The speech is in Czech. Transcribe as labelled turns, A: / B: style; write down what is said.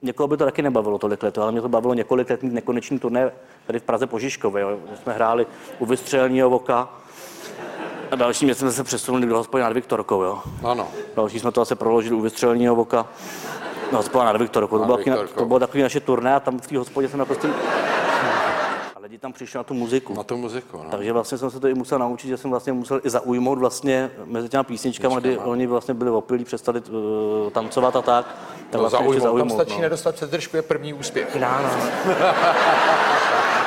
A: Někoho by to taky nebavilo tolik let, ale mě to bavilo několik let mít nekonečný turné tady v Praze po Žižkově. Jo. Jsme hráli u Vystřeleného voka a další měsíc jsme se přesunuli do hospody nad Viktorkou. Jo.
B: Ano.
A: Další jsme to asi proložili u Vystřeleného voka do hospody nad Viktorkou. To bylo takový naše turné a tam v té hospodě jsem prostě... A lidi tam přišli na tu muziku.
B: Na tu muziku, no.
A: Takže vlastně jsem se to i musel naučit, že jsem vlastně musel i zaujmout vlastně mezi těma písničkama, kdy oni vlastně byli opilí, přestali tancovat a tak.
B: No,
A: vlastně
B: zaujmout, tam stačí nedostat přes držku, je první úspěch.
A: No.